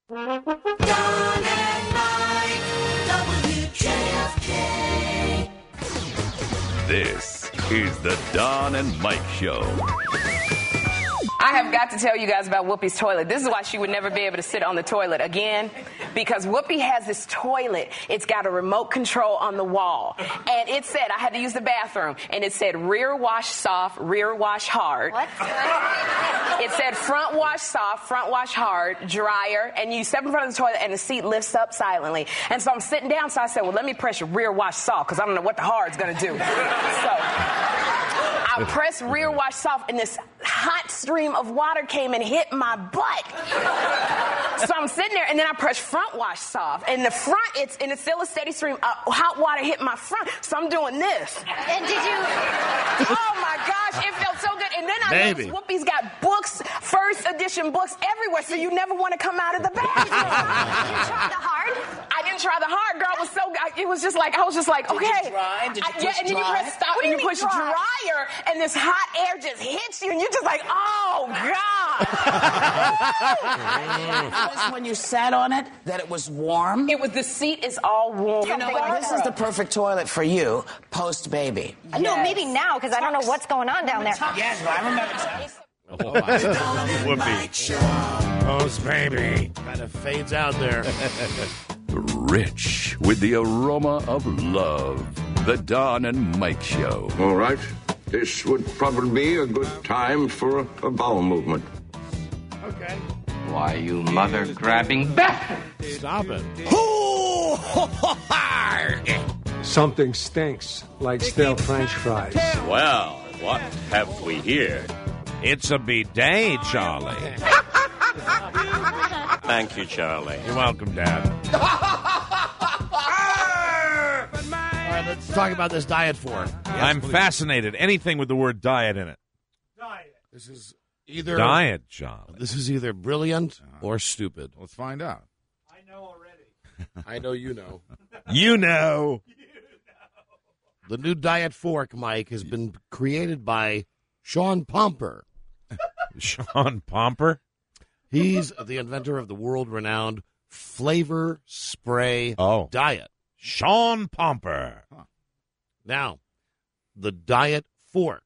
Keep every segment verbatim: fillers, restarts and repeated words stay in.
Don and Mike, W J F K. This is the Don and Mike Show. I have got to tell you guys about Whoopi's toilet. This is why she would never be able to sit on the toilet again, because Whoopi has this toilet. It's got a remote control on the wall. And it said, I had to use the bathroom, and it said rear wash soft, rear wash hard. What? It said front wash soft, front wash hard, dryer, and you step in front of the toilet and the seat lifts up silently. And so I'm sitting down, so I said, well, let me press rear wash soft, because I don't know what the hard's going to do. So I pressed rear wash soft, and this hot stream of water came and hit my butt. So I'm sitting there, and then I pressed front wash soft, and the front, it's and it's still a steady stream. Uh, hot water hit my front, so I'm doing this. And did you? Oh my gosh, it felt so good. And then I Baby. noticed Whoopi's got books, first edition books everywhere, so you never want to come out of the bathroom. Did you try the hard? I didn't try the hard, girl. It was so. It was just like I was just like, Did okay. you dry? Did you I, yeah, push and then you dry? press stop What do and you you mean push dry? dryer, and this hot air just hits you, and you're just like, oh god. Notice when you sat on it that it was warm. It was the seat is all warm. You know what? This is the perfect toilet for you post baby. No, maybe now, because I don't know what's going on down there. Yes, but I remember. Whoopi. Post baby. Kind of fades out there. Rich with the aroma of love. The Don and Mike Show. All right. This would probably be a good time for a, a bowel movement. Okay. Why, you mother-grabbing bastard! Stop it. Something stinks, like stale French fries. Well, what have we here? It's a bidet, Charlie. Thank you, Charlie. You're welcome, Dad. All right, let's talk about this diet fork. I'm fascinated. Anything with the word diet in it. Diet. This is either Diet, Charlie. This is either brilliant or stupid. Let's find out. I know already. I know you know. You know. The new diet fork, Mike, has been created by Sean Pomper. Sean Pomper? He's the inventor of the world-renowned Flavor Spray Oh. diet. Sean Pomper. Now, the diet fork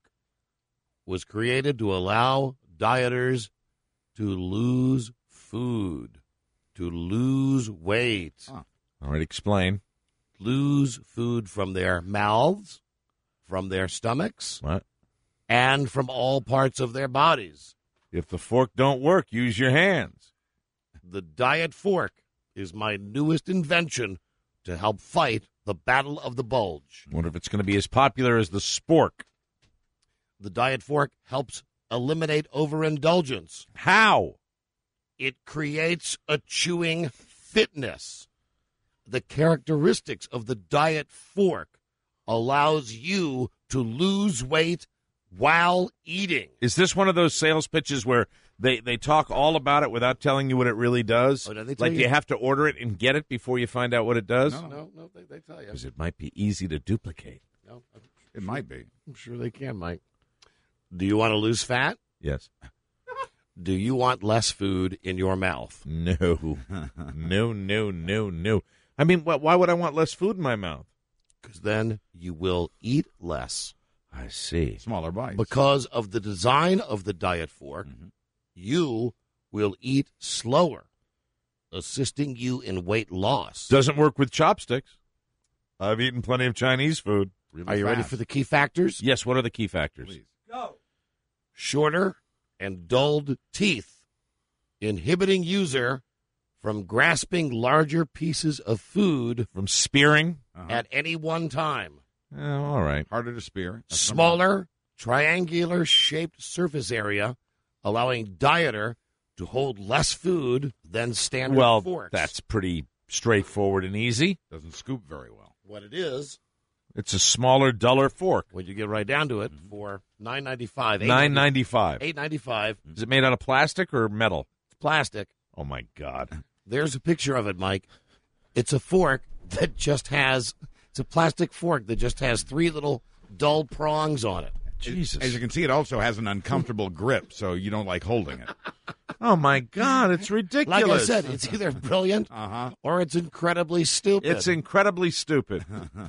was created to allow dieters to lose food, to lose weight, All right, explain. lose food from their mouths, from their stomachs, What? and from all parts of their bodies. If the fork don't work, use your hands. The diet fork is my newest invention to help fight the battle of the bulge. Wonder if it's going to be as popular as the spork. The diet fork helps eliminate overindulgence. How? It creates a chewing fitness. The characteristics of the diet fork allows you to lose weight while eating. Is this one of those sales pitches where they, they talk all about it without telling you what it really does? Oh, no, they tell Like you- you have to order it and get it before you find out what it does? No, no, no they, they tell you. Because it might be easy to duplicate. No, I'm It might be. I'm sure they can, Mike. Do you want to lose fat? Yes. Do you want less food in your mouth? No. no, no, no, no. I mean, wh- why would I want less food in my mouth? Because then you will eat less. I see. Smaller bites. Because of the design of the diet fork, Mm-hmm. you will eat slower, assisting you in weight loss. Doesn't work with chopsticks. I've eaten plenty of Chinese food. Really Are you ready fast. for the key factors? Yes, what are the key factors? Please. Go. Shorter and dulled teeth, inhibiting user from grasping larger pieces of food From spearing? Uh-huh. at any one time. Oh, all right. Harder to spear. That's number Smaller, triangular shaped surface area, allowing dieter to hold less food than standard Well, forks. that's pretty straightforward and easy. one. Doesn't scoop very well. what it is. It's a smaller, duller fork. When you get right down to it, for nine ninety five, Nine ninety five. eight ninety five, Is it made out of plastic or metal? plastic. Oh my God! There's a picture of it, Mike. It's a fork that just has. It's a plastic fork that just has three little dull prongs on it. Jesus! As you can see, it also has an uncomfortable grip, so you don't like holding it. Oh, my God, it's ridiculous. Like I said, it's either brilliant Uh-huh. or it's incredibly stupid. It's incredibly stupid.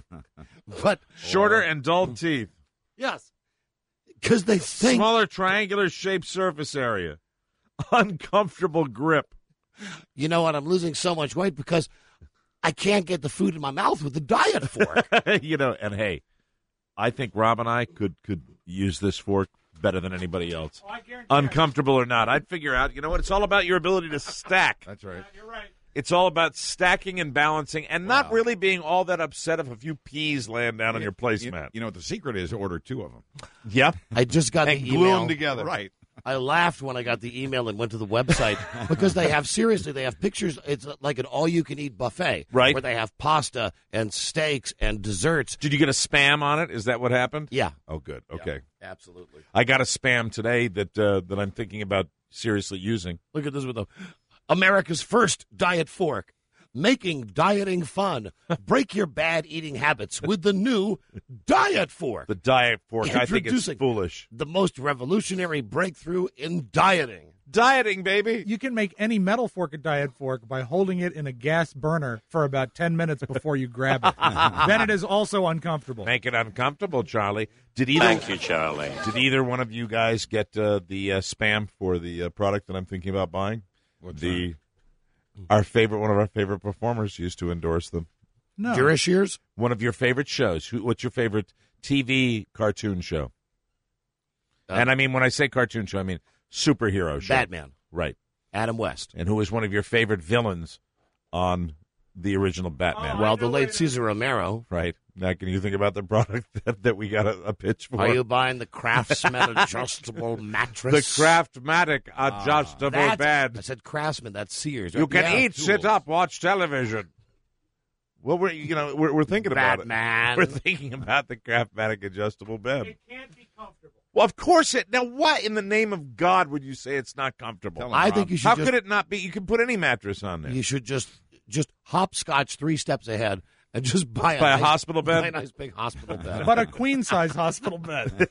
But Shorter and dull teeth. yes, because they think Smaller triangular shaped surface area. Uncomfortable grip. you know what? I'm losing so much weight because I can't get the food in my mouth with the diet fork. You know, and hey, I think Rob and I could, could use this fork better than anybody else. Oh, I guarantee Uncomfortable or not. I'd figure out, you know what? It's all about your ability to stack. That's right. You're right. It's all about stacking and balancing and not Wow. really being all that upset if a few peas land down on your You, placemat. you know what the secret is? Order two of them. Yep. I just got And the glue email. them together. Right. I laughed when I got the email and went to the website because they have, seriously, they have pictures. It's like an all-you-can-eat buffet. Right. Where they have pasta and steaks and desserts. Did you get a spam on it? Is that what happened? Yeah. Oh, good. Okay. Absolutely. I got a spam today that uh, that I'm thinking about seriously using. Look at this with the America's first diet fork. Making dieting fun. Break your bad eating habits with the new diet fork. The diet fork. I think it's Introducing foolish. the most revolutionary breakthrough in dieting. Dieting, baby. You can make any metal fork a diet fork by holding it in a gas burner for about ten minutes before you grab it. Then it is also uncomfortable. Make it uncomfortable, Charlie. Did either, Thank you, Charlie. Did either one of you guys get uh, the uh, spam for the uh, product that I'm thinking about buying? What's the our favorite, one of our favorite performers used to endorse them. No. Jewish ears? One of your favorite shows. Who, what's your favorite T V cartoon show? Uh, and I mean, when I say cartoon show, I mean superhero show. Batman. Right. Adam West. And who was one of your favorite villains on the original Batman? Well, the late Cesar Romero. Right. Now, can you think about the product that, that we got a, a pitch for? Are you buying the Craftsman adjustable mattress? The Craftmatic adjustable That's- bed. I said Craftsman. That's Sears. You can Yeah, eat, sit tools. up, watch television. Well, we're you know we're, we're thinking about Batman. it. We're thinking about the Craftmatic adjustable bed. It can't be comfortable. Well, of course it. Now, what in the name of God would you say it's not comfortable? Tell 'em, I Rob. think you should How just, could it not be? You can put any mattress on there. You should just just hopscotch three steps ahead and just buy a, Buy a nice, hospital bed? buy a nice big hospital bed. But a queen-size hospital bed.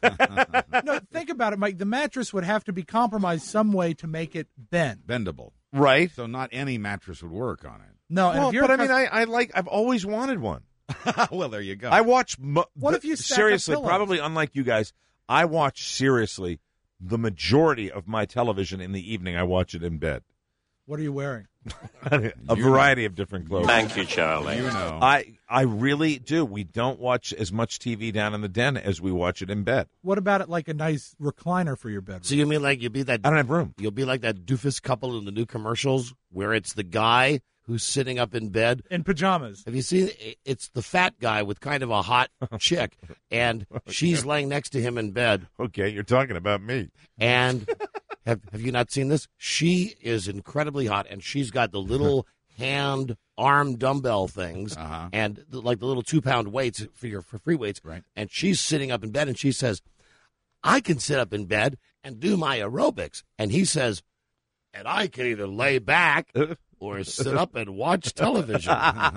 No, think about it, Mike. The mattress would have to be compromised some way to make it bend. Bendable. Right. So not any mattress would work on it. No, and Well, if you're but I a mean, cus- I, I like. I've always wanted one. Well, there you go. I watch. Mo- What the- if you stack up seriously? pillows? Probably unlike you guys, I watch seriously the majority of my television in the evening. I watch it in bed. what are you wearing? A You variety of different clothes. Thank you, Charlie. you know. I I really do. We don't watch as much T V down in the den as we watch it in bed. What about it like a nice recliner for your bedroom? So you mean like you'll be that I don't have room. you'll be like that doofus couple in the new commercials where it's the guy who's sitting up in bed. In pajamas. Have you seen it? It's the fat guy with kind of a hot chick, and she's laying next to him in bed. Okay, you're talking about me. And have have you not seen this? She is incredibly hot, and she's got the little hand arm dumbbell things, Uh-huh. and the, like the little two pound weights for your for free weights. Right. And she's sitting up in bed, and she says, "I can sit up in bed and do my aerobics." And he says, "And I can either lay back or sit up and watch television."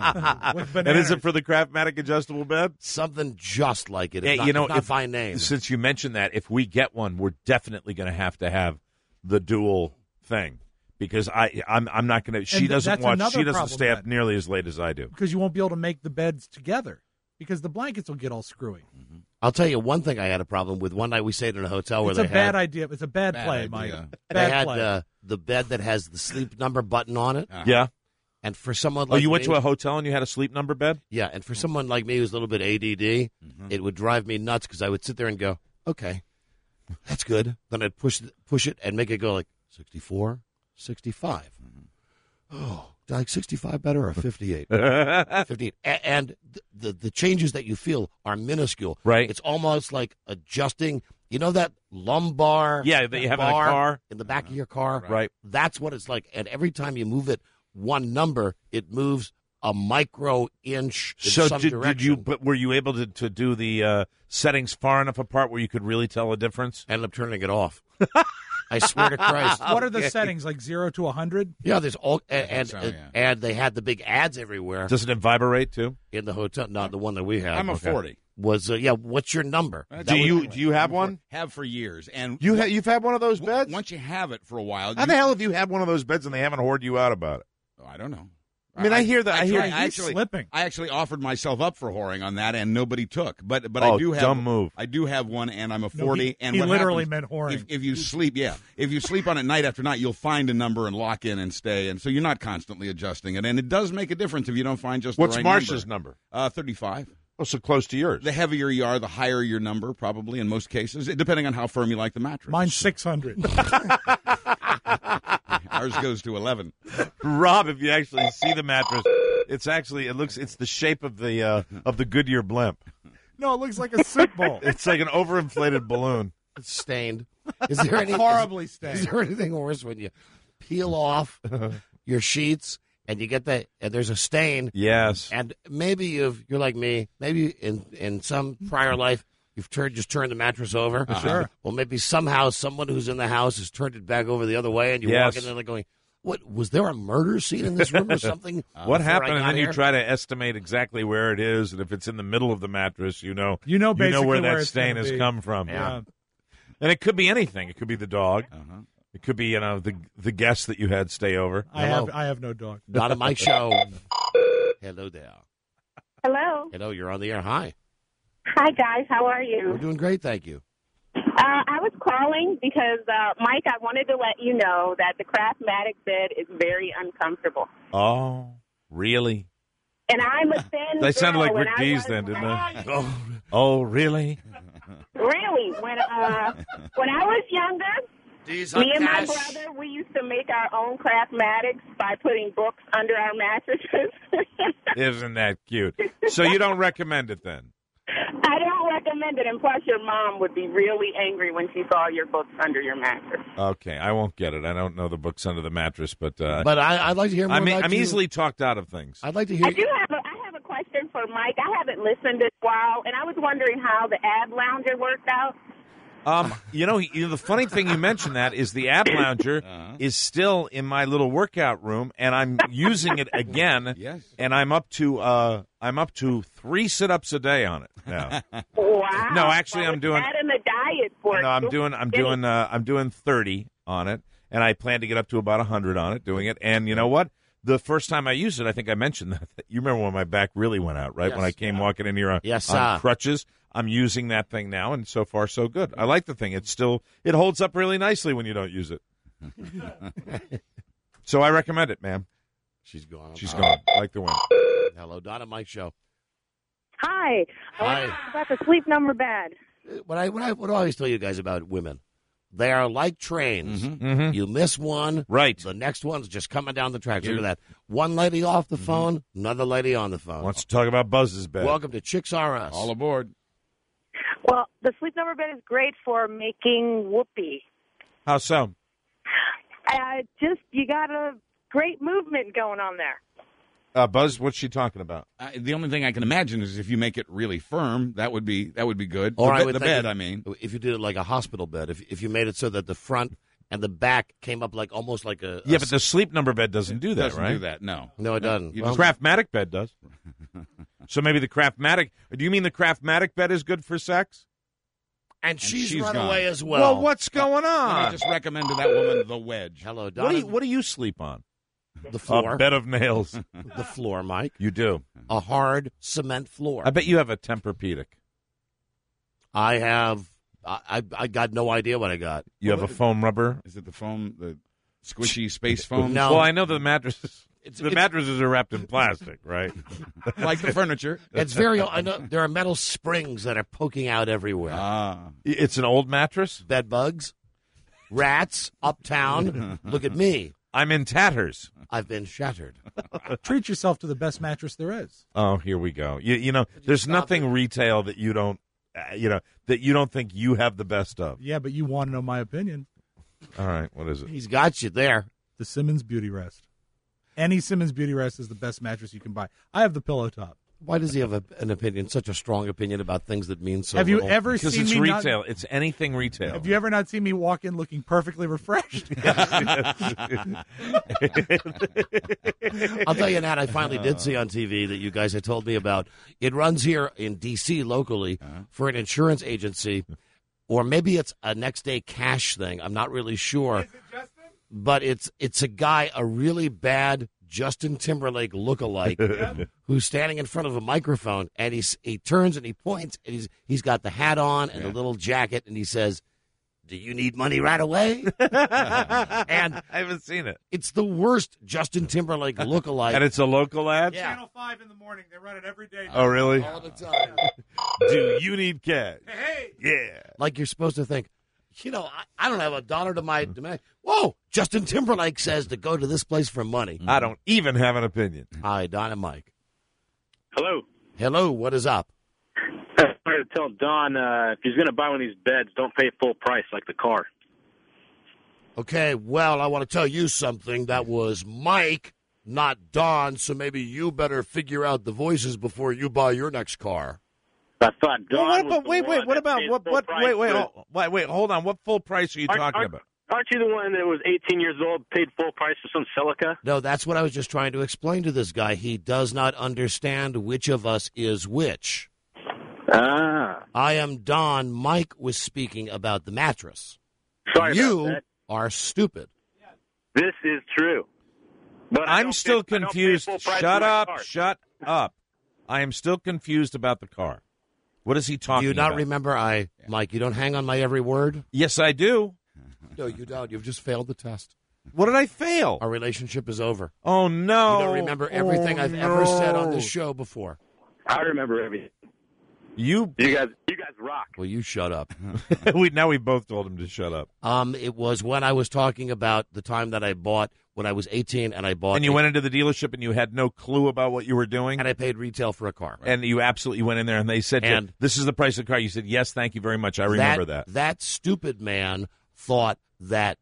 With And is it for the Craftmatic adjustable bed? Something just like it. If Yeah, not, you know, if not if- by name. Since you mentioned that, if we get one, we're definitely going to have to have the dual thing because I I'm I'm not going to. She And th- doesn't that's watch. another She doesn't problem stay up then. nearly as late as I do. because you won't be able to make the beds together because the blankets will get all screwy. I'll tell you one thing I had a problem with. One night we stayed in a hotel where It's they a bad had, idea. It's a bad, Bad play, idea. Mike. they Bad had play. uh, the bed that has the sleep number button on it. Uh-huh. Yeah. And for someone Oh, like you went me, to a hotel and you had a sleep number bed? yeah, and for someone like me who's a little bit A D D, Mm-hmm. it would drive me nuts because I would sit there and go, "Okay, that's good." Then I'd push push it and make it go like sixty-four, sixty-five. Mm-hmm. Oh, like sixty-five better or fifty-eight? fifty-eight. A- And th- the the changes that you feel are minuscule. Right. It's almost like adjusting. You know that lumbar Yeah, that you have in a bar car? in the back of your car? Right. That's what it's like. And every time you move it one number, it moves a micro inch in So some did, direction. did you? But were you able to, to do the uh, settings far enough apart where you could really tell a difference? Ended up turning it off. I swear to Christ. What are the Okay. settings, like zero to one hundred? Yeah, there's all and and, so, yeah. and they had the big ads everywhere Doesn't it vibrate too? in the hotel. Not the one that we had. I'm a Okay. forty. was, uh, yeah, what's your number? That's Do what you I- do you have one? Have for years, and You ha- you've had one of those beds? once you have it for a while, How you, the hell have you had one of those beds and they haven't hoarded you out about it? Oh, I don't know. I mean, I hear that- I hear- tried- he's I actually, slipping. I actually offered myself up for whoring on that, and nobody took. But but Oh, I do have dumb move. I do have one, and I'm a No, forty. he- and he what literally happens- meant whoring. If, if you sleep, yeah, if you sleep on it night after night, you'll find a number and lock in and stay, and so you're not constantly adjusting it. And it does make a difference if you don't find just What's the right Marsh's number. number? Uh, thirty-five. Oh, so close to yours. The heavier you are, the higher your number, probably in most cases, depending on how firm you like the mattress. Mine's six hundred. Ours goes to eleven. Rob, if you actually see the mattress, it's actually it looks it's the shape of the uh, of the Goodyear blimp. No, it looks like a soup bowl. It's like an overinflated balloon. It's stained. Is there any Horribly is, stained. Is there anything worse when you peel off your sheets and you get that and there's a stain? Yes. And maybe you've you're like me. Maybe in in some prior life you've turned just turned the mattress over. Sure. Well, maybe somehow someone who's in the house has turned it back over the other way, and you Yes. walk in there like going, "What was there a murder scene in this room or something?" What before I happened? And got then you here? try to estimate exactly where it is, and if it's in the middle of the mattress, you know, You know basically where where that it's stain gonna has be. come from. Yeah. And it could be anything. It could be the dog. Uh-huh. It could be you know the the guest that you had stay over. I Hello. have I have no dog. Not a Mike show. Hello there. Hello. Hello, you're on the air. Hi. Hi, guys. How are We're you? doing great, thank you. Uh, I was calling because, uh, Mike, I wanted to let you know that the Craftmatic bed is very uncomfortable. Oh, really? And I'm a thin They sounded girl, like Rick and I Dees was- then, didn't they? Oh, oh, really? Really? When, uh, when I was younger, Dees me and my brother, we used to make our own Craftmatics by putting books under our mattresses. Isn't that cute? So you don't recommend it then? I don't recommend it, and plus your mom would be really angry when she saw your books under your mattress. Okay, I won't get it. I don't know the books under the mattress, but uh, But I, I'd like to hear more I mean, about I'm you. easily talked out of things. I'd like to hear I do have a, I have a question for Mike. I haven't listened in a while, and I was wondering how the ab lounger worked out. Um, you know, you know, the funny thing you mentioned that is the ab lounger Uh-huh. is still in my little workout room, and I'm using it again. Yes. And I'm up to uh, I'm up to three sit-ups a day on it now. Wow. No, actually, Well, I'm it's doing- bad in the diet for No, I'm you. doing I'm Get it. doing uh, I'm doing thirty on it, and I plan to get up to about one hundred on it doing it. And you know what? The first time I used it, I think I mentioned that. You remember when my back really went out, right? Yes, when I came yeah. walking in here on, Yes, on sir. crutches. I'm using that thing now, and so far so good. I like the thing. It's still it holds up really nicely when you don't use it. So I recommend it, ma'am. She's gone. She's gone like the wind. Hello, Donna Mike show. Hi. Hi. About the sleep number bed. What I what I what do I always tell you guys about women? They are like trains. Mhm. You miss one, Right. the next one's just coming down the tracks. Look at that. One lady off the phone, another lady on the phone. Wants to talk about Buzz's bed. Welcome to Chicks R Us. All aboard. Well, the sleep number bed is great for making whoopee. How so? Uh, just, you got a great movement going on there. Uh, Buzz, what's she talking about? Uh, the only thing I can imagine is if you make it really firm, that would be that would be good. Or the I be- would the think bed, if- I mean. if you did it like a hospital bed, if if you made it so that the front and the back came up like almost like a Yeah, a but the sleep number bed doesn't do that, Doesn't right? do that, no. no, it doesn't. you Well, The Craftmatic bed does. So maybe the Craftmatic. Do you mean the Craftmatic bed is good for sex? and she's, she's run gone. away as well. what's going I on? just recommend to that woman the wedge. Hello, What Donna. do you What do you sleep on? the floor, A bed of nails. the floor, Mike. You do. A hard cement floor. I bet you have a Tempur-Pedic. I have. I, I I got no idea what I got. You have a foam rubber. Is it the foam, the squishy space foam? No. Well, I know the mattresses. It's- the it's- mattresses are wrapped in plastic, right? Like the furniture. It's very. I know there are metal springs that are poking out everywhere. Ah. It's an old mattress. Bed bugs, rats, uptown. Look at me. I'm in tatters. I've been shattered. Treat yourself to the best mattress there is. Oh, here we go. You, you know, there's nothing retail that you don't, uh, you know, that you don't think you have the best of. Yeah, but you want to know my opinion. All right, what is it? He's got you there. The Simmons Beauty Rest. Any Simmons Beauty Rest is the best mattress you can buy. I have the pillow top. Why does he have a, an opinion, such a strong opinion about things that mean so Have you little? ever Because seen it's me retail. Not, it's anything retail. have you ever not seen me walk in looking perfectly refreshed? I'll tell you, Nat, I finally did see on T V that you guys had told me about. It runs here in D C locally for an insurance agency, or maybe it's a next day cash thing. I'm not really sure. But it's it's a guy, a really bad Justin Timberlake lookalike, who's standing in front of a microphone, and he's he turns and he points, and he's he's got the hat on and Yeah. a little jacket, and he says, "Do you need money right away?" And I haven't seen it. it's the worst Justin Timberlake lookalike. And it's a local ad? Yeah. Channel five in the morning. They run it every day. Oh, really? all the time. Do you need cash? Hey, Yeah. Like you're supposed to think, you know, I, I don't have a dollar to my demand. Whoa, Justin Timberlake says to go to this place for money. I don't even have an opinion. Hi, Don and Mike. Hello. Hello, what is up? I wanted to tell Don uh, if he's going to buy one of these beds, don't pay full price like the car. Okay, well, I want to tell you something. That was Mike, not Don, so maybe you better figure out the voices before you buy your next car. I thought Don Well, what was about, the wait, one wait, what that about, paid what, full what, price wait, wait, for- oh, wait, wait, hold on. What full price are you Aren't- talking aren't- about? Aren't you the one that was eighteen years old, paid full price for some Celica? No, that's what I was just trying to explain to this guy. He does not understand which of us is which. Ah. I am Don. Mike was speaking about the mattress. Sorry you about that. are stupid. This is true. But I I'm don't still pay- I don't pay confused. full price Shut for my up, car. shut up. I am still confused about the car. What is he talking Do you not about? remember I, Mike, you don't hang on my every word? Yes, I do. No, you don't. You've just failed the test. What did I fail? Our relationship is over. Oh, no. You don't remember everything Oh, I've ever said on no. this show before. I remember everything. You, You guys, you guys rock. Well, you shut up. we now we both told him to shut up. Um, it was when I was talking about the time that I bought when I was eighteen, and I bought. And you a- went into the dealership and you had no clue about what you were doing? and I paid retail for a car. And you absolutely went in there and they said, to you, And- this is the price of the car. You said, yes, thank you very much. I remember that. That stupid man thought that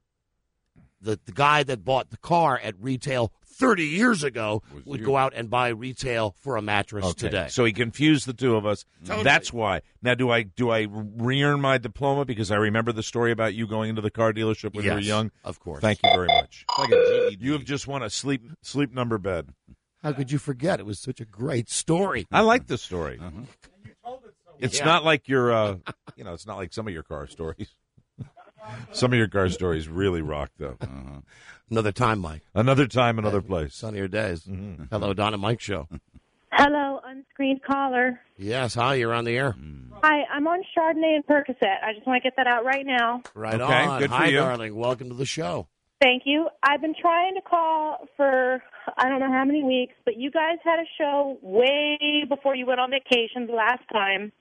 the the guy that bought the car at retail thirty years ago would you. go out and buy retail for a mattress Okay. today. So he confused the two of us. Totally. That's why. Now, do I do I re-earn my diploma because I remember the story about you going into the car dealership when you were Yes, young? of course. Thank you very much. It's like a G E D. You have just won a sleep sleep number bed. How could you forget? It was such a great story. I like the story. Uh-huh. It's Yeah. not like your, uh, you know, it's not like some of your car stories. Some of your car stories really rock, though. Uh-huh. Another time, Mike. Another time, another place. Sunnier days. Mm-hmm. Hello, Don and Mike show. Hello, unscreened caller. Yes, hi, you're on the air. Hi, I'm on Chardonnay and Percocet. I just want to get that out right now. Right Okay, on. good for hi, you. darling. Welcome to the show. Thank you. I've been trying to call for I don't know how many weeks, but you guys had a show way before you went on vacation the last time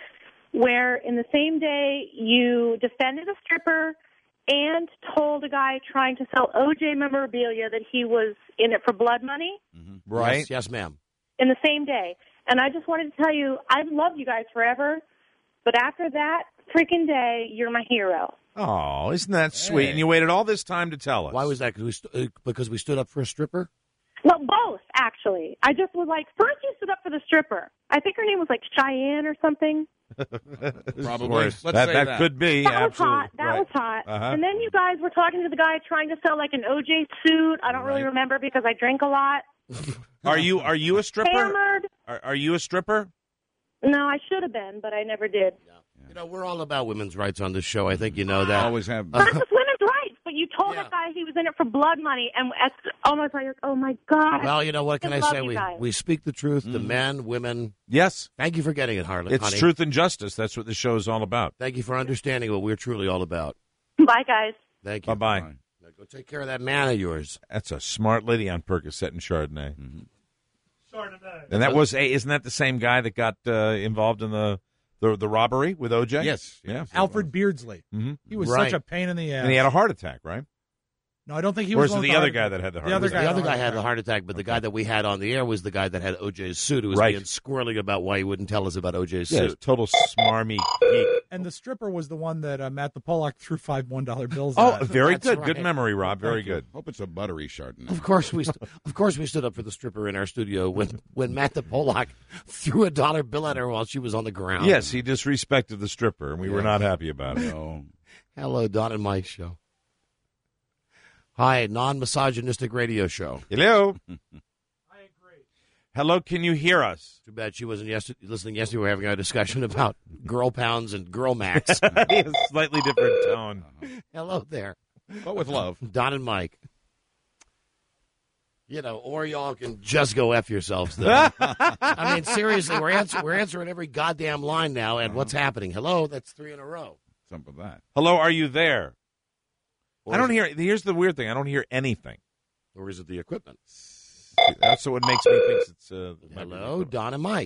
where in the same day you defended a stripper and told a guy trying to sell O J memorabilia that he was in it for blood money Right? Yes, yes, ma'am. in the same day. And I just wanted to tell you, I've loved you guys forever, but after that freaking day, you're my hero. Oh, isn't that sweet? And you waited all this time to tell us. Why was that? Cause we st- uh, because we stood up for a stripper? Well, both, actually. I just was like, first you stood up for the stripper. I think her name was like Cheyenne or something. Probably. Of course. Let's that, say that that. could be. That was absolutely. hot. That Right. was hot. Uh-huh. And then you guys were talking to the guy trying to sell like an O J suit. I don't really remember because I drink a lot. Are you are you a stripper? Hammered. Are, are you a stripper? No, I should have been, but I never did. You know, we're all about women's rights on this show. I think you know that. Always have. Not just women's rights, but you told that guy he was in it for blood money, and it's almost like, oh my god. Well, you know what can I love say? you We guys. we speak the truth to men, women. Yes. Thank you for getting it, Harlan. It's honey. truth and justice. That's what the show is all about. Thank you for understanding what we're truly all about. Bye, guys. Thank you. Bye bye. Now go take care of that man of yours. That's a smart lady on Percocet and Chardonnay. Mm-hmm. Chardonnay. And that was a, isn't that the same guy that got uh, involved in the, the the robbery with O J? Yes. Yeah. Alfred Beardsley. Mm-hmm. He was Right. such a pain in the ass. And he had a heart attack, right? No, I don't think he Or was. is it one with the other heart guy attack. that had the heart The other attack? guy. The had other the guy heart had the attack. heart attack, but the guy that we had on the air was the guy that had O J's suit, who was Right. being squirrely about why he wouldn't tell us about O J's Yeah, suit. total smarmy geek. And the stripper was the one that uh, Matt the Pollock threw five one dollar bills Oh, at. very That's good. right. Good memory, Rob. Very Thank you. good. Hope it's a buttery Chardonnay. Of course we, st- of course we stood up for the stripper in our studio when, when Matt the Pollock threw a dollar bill at her while she was on the ground. Yes, he disrespected the stripper, and we were Yes. not happy about it. No. Hello, Don and Mike show. Hi, non-misogynistic radio show. Hello. I agree. Hello, can you hear us? Too bad she wasn't yesterday, listening yesterday. We were having a discussion about girl pounds and girl max. A slightly different tone. Hello there. But with love. Don and Mike. You know, or y'all can just go F yourselves, though. I mean, seriously, we're, answer- we're answering every goddamn line now, and what's happening? Hello, that's three in a row. Something with that. Hello, are you there? Or I don't is hear. Here's the weird thing. I don't hear anything. it- Or is it the equipment? That's what makes me think it's. Uh, might be Hello, the- Don and Mike.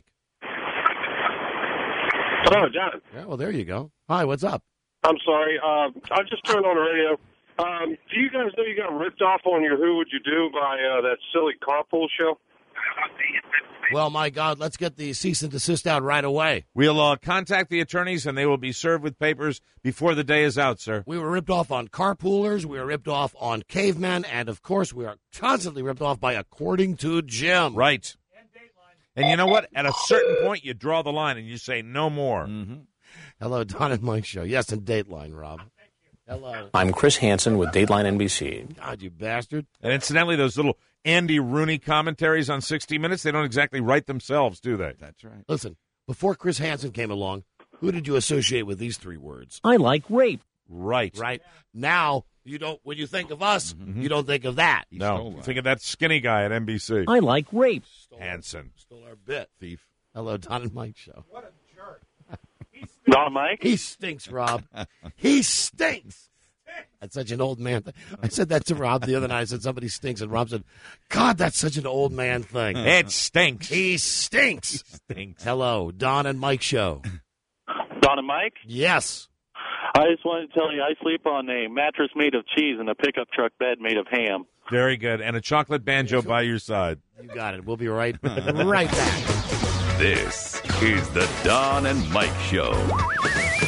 Hello, John. Yeah, well, there you go. Hi, what's up? I'm sorry. Uh, I just turned on the radio. Um, do you guys know you got ripped off on your Who Would You Do by uh, that silly carpool show? Well, my God, let's get the cease and desist out right away. We'll uh, contact the attorneys, and they will be served with papers before the day is out, sir. We were ripped off on carpoolers. We were ripped off on cavemen. And, of course, we are constantly ripped off by According to Jim. Right. And you know what? At a certain point, you draw the line and you say no more. Mm-hmm. Hello, Don and Mike show. Yes, and Dateline, Rob. Hello. I'm Chris Hansen with Dateline N B C. God, you bastard. And incidentally, those little Andy Rooney commentaries on sixty minutes, they don't exactly write themselves, do they? That's right. Listen, before Chris Hansen came along, who did you associate with these three words? I like rape. Right. Right? Now, you don't. When you think of us, you don't think of that. He No. stole that. Think of that skinny guy at N B C. I like rape. Hansen. Stole our bit. Thief. Hello, Don and Mike show. What a jerk. Don, Mike? He stinks, Rob. He stinks. That's such an old man thing. I said that to Rob the other night. I said somebody stinks, and Rob said, God, that's such an old man thing. It stinks. He stinks. Stinks. Hello, Don and Mike show. Don and Mike? Yes. I just wanted to tell you I sleep on a mattress made of cheese and a pickup truck bed made of ham. Very good. And a chocolate banjo by your side. You got it. We'll be right, right back. This is the Don and Mike Show.